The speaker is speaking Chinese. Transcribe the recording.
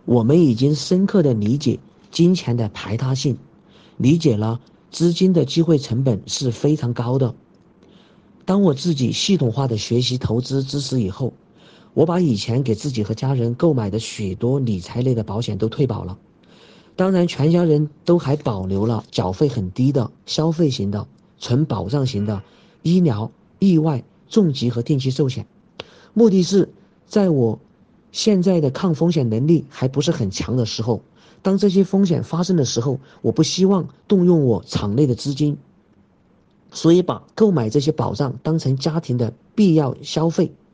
我们已经深刻的理解金钱的排他性，理解了资金的机会成本是非常高的。当我自己系统化的学习投资知识以后，我把以前给自己和家人购买的许多理财类的保险都退保了。当然，全家人都还保留了缴费很低的消费型的、纯保障型的医疗、意外、重疾和定期寿险。目的是在我现在的抗风险能力还不是很强的时候，当这些风险发生的时候，我不希望动用我场内的资金，所以把购买这些保障当成家庭的必要消费。